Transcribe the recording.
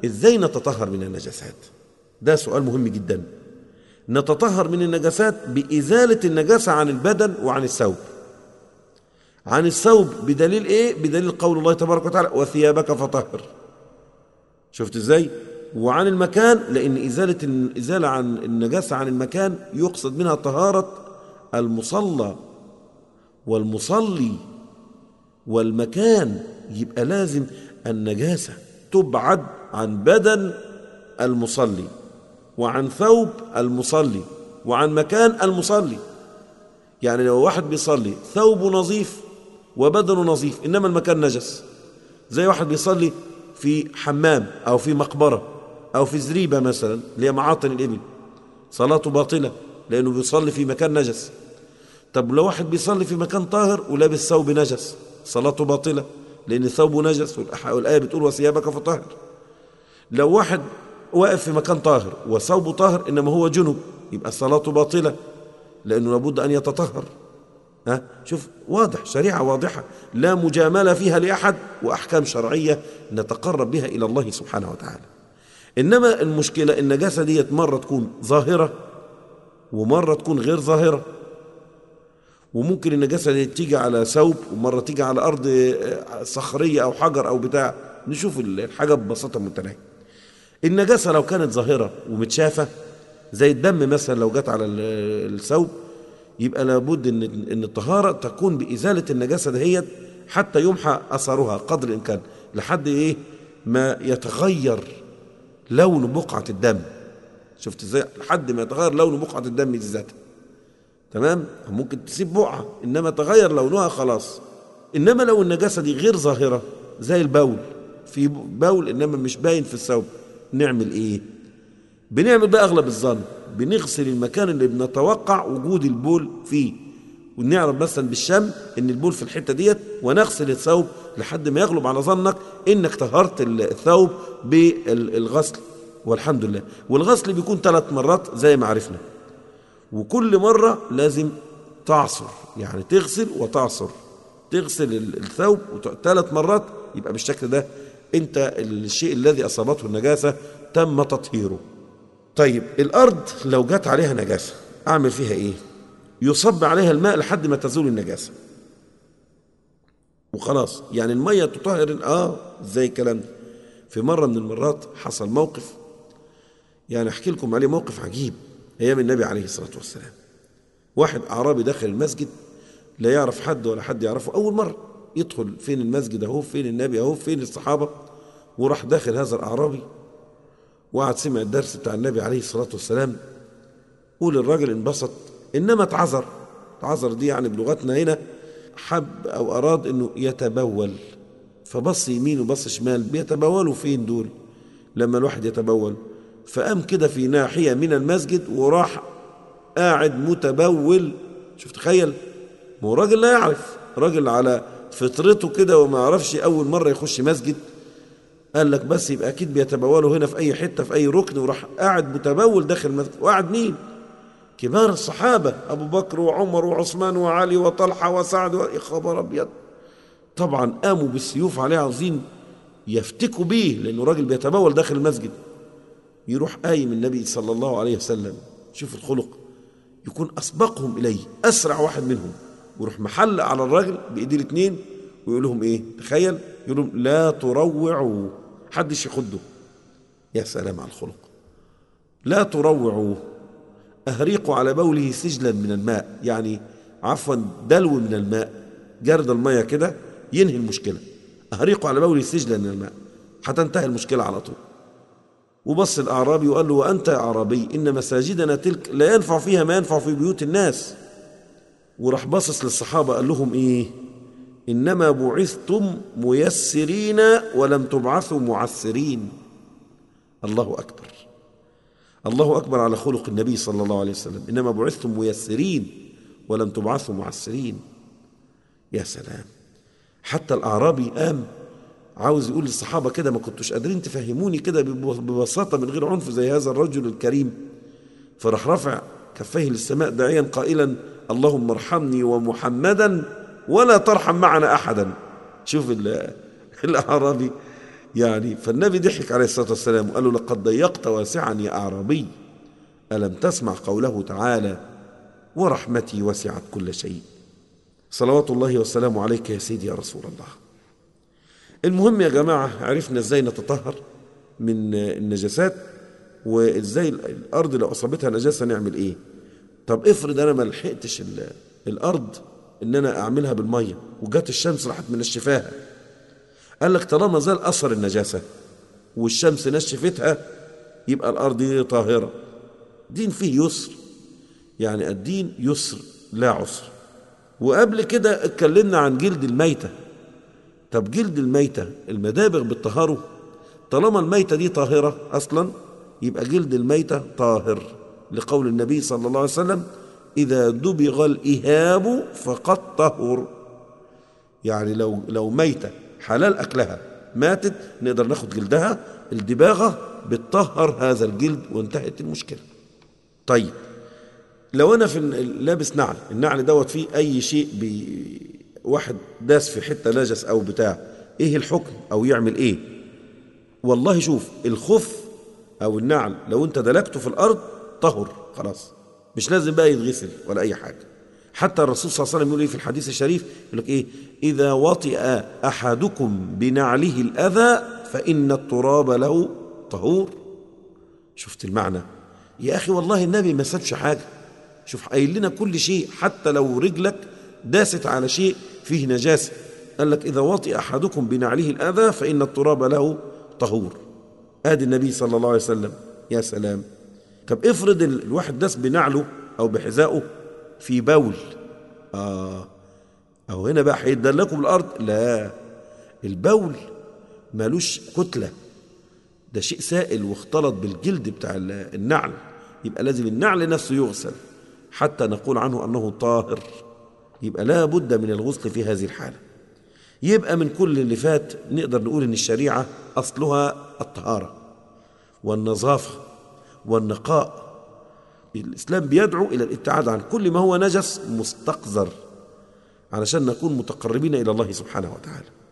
إزاي نتطهر من النجاسات؟ ده سؤال مهم جدا. نتطهر من النجاسات بإزالة النجاسة عن البدن وعن الثوب. عن الثوب بدليل إيه؟ بدليل قول الله تبارك وتعالى وثيابك فطهر. شفت إزاي؟ وعن المكان، لأن إزالة عن النجاسة عن المكان يقصد منها طهارة المصلى والمصلي والمكان. يبقى لازم النجاسة تبعد عن بدن المصلي وعن ثوب المصلي وعن مكان المصلي. يعني لو واحد بيصلي ثوبه نظيف وبدنه نظيف إنما المكان نجس، زي واحد بيصلي في حمام أو في مقبرة أو في زريبة مثلا اللي هي معاطن الإبل، صلاته باطلة لأنه بيصلي في مكان نجس. طب لو واحد بيصلي في مكان طاهر ولابس ثوب نجس، صلاته باطلة لأن ثوبه نجس، والآية بتقول وثيابك فطهر. لو واحد واقف في مكان طاهر وثوبه طاهر إنما هو جنب، يبقى صلاته باطلة لأنه لابد أن يتطهر. شوف، واضح، شريعة واضحة لا مجاملة فيها لأحد، وأحكام شرعية نتقرب بها إلى الله سبحانه وتعالى. إنما المشكلة النجاسة ديت مرة تكون ظاهرة ومرة تكون غير ظاهرة، وممكن النجاسة دي تيجي على ثوب ومرة تيجي على أرض صخرية أو حجر أو بتاع. نشوف الحاجة ببساطة متناهية. النجاسة لو كانت ظاهرة ومتشافة زي الدم مثلا لو جت على الثوب، يبقى لابد ان الطهارة تكون بإزالة النجاسة دهيت حتى يمحى أثرها قدر الإمكان، لحد إيه ما يتغير لون بقعة الدم. شفت ازاي؟ لحد ما يتغير لون بقعة الدم دي ذاتها. تمام؟ ممكن تسيب بقعة إنما تغير لونها خلاص. إنما لو النجاسة دي غير ظاهرة زي البول، في بول إنما مش باين في الثوب، نعمل إيه؟ بنعمل بقى أغلب الظن، بنغسل المكان اللي بنتوقع وجود البول فيه، ونعرف مثلا بالشم ان البول في الحته ديت، ونغسل الثوب لحد ما يغلب على ظنك انك طهرت الثوب بالغسل. والحمد لله. والغسل بيكون 3 مرات زي ما عرفنا، وكل مره لازم تعصر، يعني تغسل وتعصر، تغسل الثوب 3 مرات. يبقى بالشكل ده انت الشيء الذي اصابته النجاسه تم تطهيره. طيب الأرض لو جت عليها نجاسة أعمل فيها إيه؟ يصب عليها الماء لحد ما تزول النجاسة وخلاص. يعني المية تطهر. زي الكلام ده. في مرة من المرات حصل موقف، يعني أحكي لكم عليه، موقف عجيب أيام النبي عليه الصلاة والسلام. واحد أعرابي داخل المسجد لا يعرف حد ولا حد يعرفه، أول مرة يدخل. فين المسجد أهو، فين النبي أهو، فين الصحابة؟ وراح داخل هذا الأعرابي وقعد سمع الدرس بتاع النبي عليه الصلاة والسلام. قول الراجل انبسط، إنما اتعذر دي يعني بلغتنا هنا حب أو أراد أنه يتبول، فبص يمين وبص شمال، بيتبولوا فين دول لما الواحد يتبول؟ فقام كده في ناحية من المسجد وراح قاعد متبول. شوف، تخيل، ما هو راجل لا يعرف، راجل على فطرته كده وما يعرفش، أول مرة يخش مسجد. قال لك بس يبقى أكيد بيتبولوا هنا في أي حتة في أي ركن، وراح قاعد متبول داخل المسجد. وقعد مين؟ كبار الصحابة، أبو بكر وعمر وعثمان وعلي وطلحة وسعد يا خبر أبيض. طبعا قاموا بالسيوف عليه عاوزين يفتكوا بيه، لأنه راجل بيتبول داخل المسجد. يروح قايم النبي صلى الله عليه وسلم، شوف الخلق، يكون أسبقهم إليه، أسرع واحد منهم، ويروح محلق على الراجل بإيديه الاتنين ويقول لهم إيه؟ تخيل، يقول لهم لا تروعوا، حدش يخده. يا سلام على الخلق. لا تروعوا، أهريقوا على بوله سجلا من الماء، يعني عفوا دلو من الماء، جرد المية كده ينهي المشكلة. أهريقوا على بوله سجلا من الماء، هتنتهي المشكلة على طول. وبص الأعرابي وقال له وأنت يا أعرابي إن مساجدنا تلك لا ينفع فيها ما ينفع في بيوت الناس. وراح باصص للصحابة قال لهم إيه؟ إنما بعثتم ميسرين ولم تبعثوا معسرين. الله أكبر، الله أكبر على خلق النبي صلى الله عليه وسلم. إنما بعثتم ميسرين ولم تبعثوا معسرين. يا سلام. حتى الأعرابي قام عاوز يقول للصحابة كده، ما كنتوش قادرين تفهموني كده ببساطة من غير عنف زي هذا الرجل الكريم؟ فراح رفع كفيه للسماء داعيا قائلا اللهم ارحمني ومحمدا ولا ترحم معنا أحدا. شوف الأعرابي يعني فالنبي ضحك عليه الصلاة والسلام وقال له لقد ضيقت واسعا يا أعرابي، ألم تسمع قوله تعالى ورحمتي وسعت كل شيء. صلوات الله والسلام عليك يا سيدي يا رسول الله. المهم يا جماعة، عرفنا ازاي نتطهر من النجاسات، وازاي الأرض لو أصابتها نجاسة نعمل ايه. طب افرض أنا ما لحقتش الأرض إن أنا أعملها بالمية وجات الشمس راحت منشفاها، قال لك طالما زال أثر النجاسة والشمس نشفتها يبقى الأرض دي طاهرة. دين فيه يسر، يعني الدين يسر لا عسر. وقبل كده اتكلمنا عن جلد الميتة. طب جلد الميتة المدابغ بالطهاره، طالما الميتة دي طاهرة أصلا يبقى جلد الميتة طاهر، لقول النبي صلى الله عليه وسلم إذا دبغ الإهاب فقد طهر. يعني لو ميتة حلال أكلها ماتت نقدر ناخد جلدها، الدباغة بتطهر هذا الجلد وانتهت المشكلة. طيب لو أنا في لابس نعل، النعل دوت فيه أي شيء واحد داس في حتة نجس أو بتاع، إيه الحكم أو يعمل إيه؟ والله شوف، الخف أو النعل لو أنت دلكته في الأرض طهر خلاص، مش لازم بقى يتغسل ولا أي حاجة. حتى الرسول صلى الله عليه وسلم يقول إيه في الحديث الشريف، يقول لك إيه إذا وطئ أحدكم بنعله الأذى فإن التراب له طهور. شفت المعنى يا أخي؟ والله النبي ما سابش حاجة، شوف قايل لنا كل شيء، حتى لو رجلك داست على شيء فيه نجاسة قال لك إذا وطئ أحدكم بنعله الأذى فإن التراب له طهور. آدي النبي صلى الله عليه وسلم. يا سلام. طب افرض الواحد داس بنعله أو بحذائه في بول، أو هنا بقى هيتدلكوا بالأرض؟ لا، البول مالوش كتلة، ده شيء سائل واختلط بالجلد بتاع النعل، يبقى لازم النعل نفسه يغسل حتى نقول عنه أنه طاهر. يبقى لا بد من الغسل في هذه الحالة. يبقى من كل اللي فات نقدر نقول أن الشريعة أصلها الطهارة والنظافة والنقاء. الإسلام بيدعو إلى الابتعاد عن كل ما هو نجس مستقذر علشان نكون متقربين إلى الله سبحانه وتعالى.